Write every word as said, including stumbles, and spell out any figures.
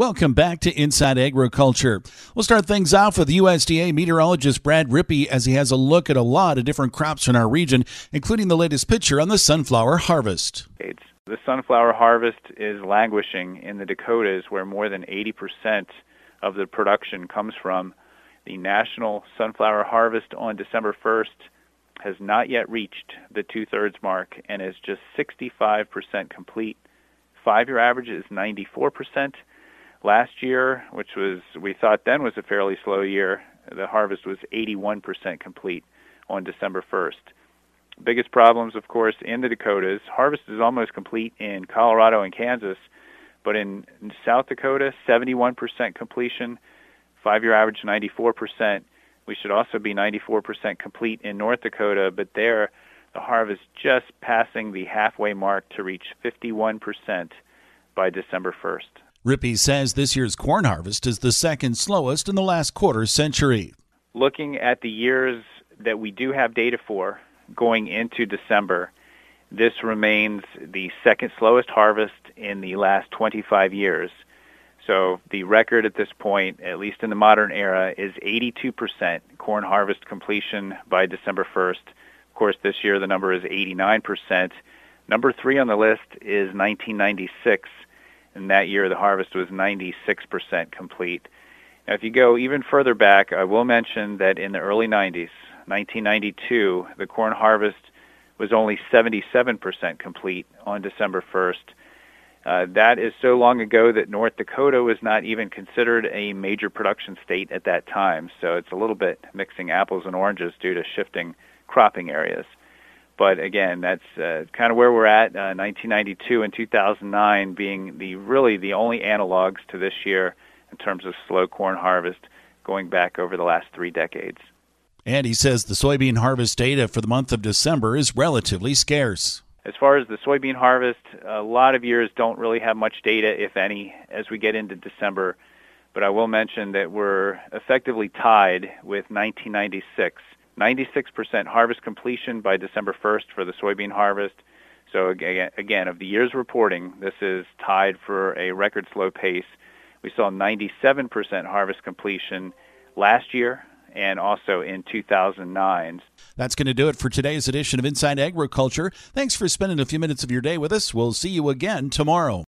Welcome back to Inside Agriculture. We'll start things off with U S D A meteorologist Brad Rippey as he has a look at a lot of different crops in our region, including the latest picture on the sunflower harvest. It's, the sunflower harvest is languishing in the Dakotas, where more than eighty percent of the production comes from. The national sunflower harvest on December first has not yet reached the two-thirds mark and is just sixty-five percent complete. Five-year average is ninety-four percent. Last year, which was we thought then was a fairly slow year, the harvest was eighty-one percent complete on December first. Biggest problems, of course, in the Dakotas. Harvest is almost complete in Colorado and Kansas, but in South Dakota, seventy-one percent completion, five-year average ninety-four percent. We should also be ninety-four percent complete in North Dakota, but there the harvest just passing the halfway mark to reach fifty-one percent by December first. Rippey says this year's corn harvest is the second slowest in the last quarter century. Looking at the years that we do have data for going into December, this remains the second slowest harvest in the last twenty-five years. So the record at this point, at least in the modern era, is eighty-two percent corn harvest completion by December first. Of course, this year the number is eighty-nine percent. Number three on the list is nineteen ninety-six. And that year, the harvest was ninety-six percent complete. Now, if you go even further back, I will mention that in the early nineties, nineteen ninety-two, the corn harvest was only seventy-seven percent complete on December first. Uh, that is so long ago that North Dakota was not even considered a major production state at that time. So it's a little bit mixing apples and oranges due to shifting cropping areas. But again, that's uh, kind of where we're at, uh, nineteen ninety-two and two thousand nine being the really the only analogs to this year in terms of slow corn harvest going back over the last three decades. And he says the soybean harvest data for the month of December is relatively scarce. As far as the soybean harvest, a lot of years don't really have much data, if any, as we get into December. But I will mention that we're effectively tied with nineteen ninety-six. ninety-six percent harvest completion by December first for the soybean harvest. So again, of the year's reporting, this is tied for a record slow pace. We saw ninety-seven percent harvest completion last year and also in two thousand nine. That's going to do it for today's edition of Inside Agriculture. Thanks for spending a few minutes of your day with us. We'll see you again tomorrow.